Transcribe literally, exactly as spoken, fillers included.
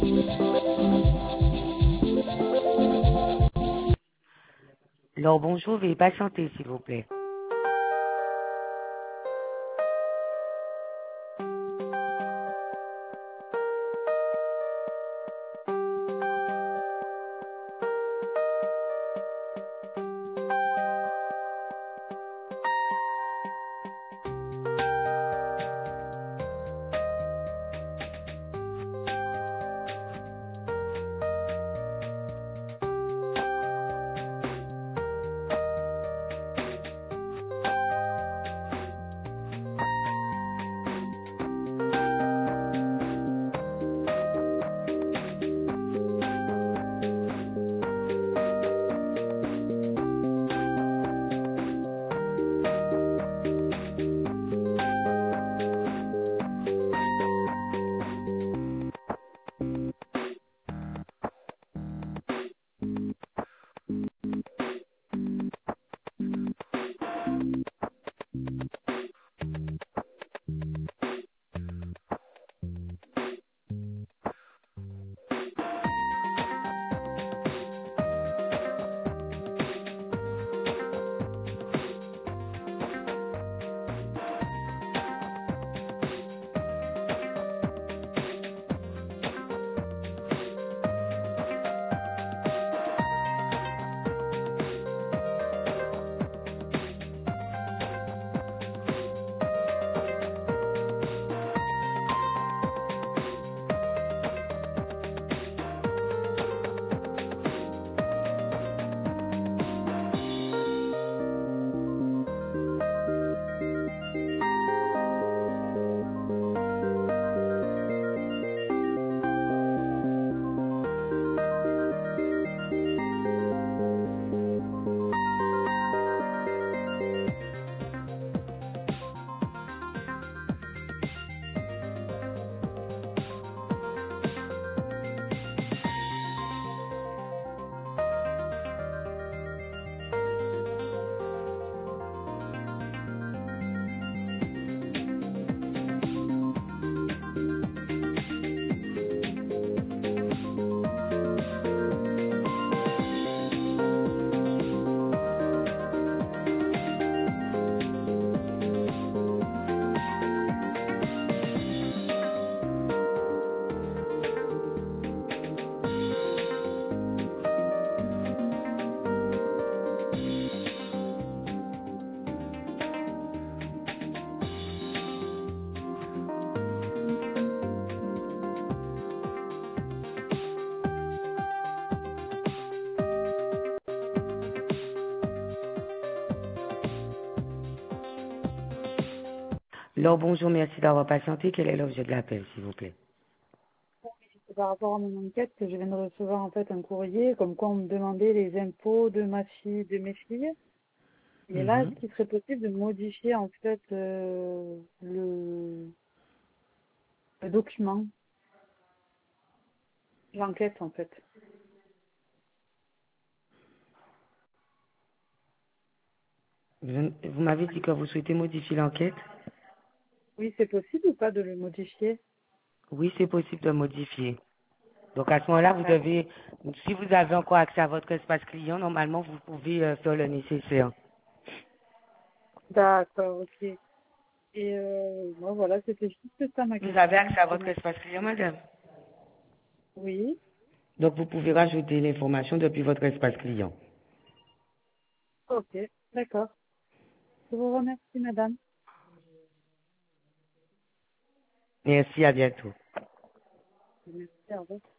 Alors bonjour, veuillez patienter s'il vous plaît. Alors bonjour, merci d'avoir patienté. Quel est l'objet de l'appel s'il vous plaît? C'est par rapport à mon enquête que je viens de recevoir en fait un courrier comme quoi on me demandait les impôts de ma fille, de mes filles. Et là, Mhm. est-ce qu'il serait possible de modifier en fait euh, le, le document, l'enquête en fait? Vous, vous m'avez dit que vous souhaitez modifier l'enquête? Oui, c'est possible ou pas de le modifier? Oui, c'est possible de modifier. Donc à ce moment-là, vous D'accord. devez, si vous avez encore accès à votre espace client, normalement vous pouvez euh, faire le nécessaire. D'accord, ok. Et euh, bon, voilà, c'était juste ça ma Vous avez question. accès à votre espace client, madame? Oui, Donc vous pouvez rajouter l'information depuis votre espace client. ok, d'accord. Je vous remercie, madame. Merci, à bientôt. Merci, au revoir.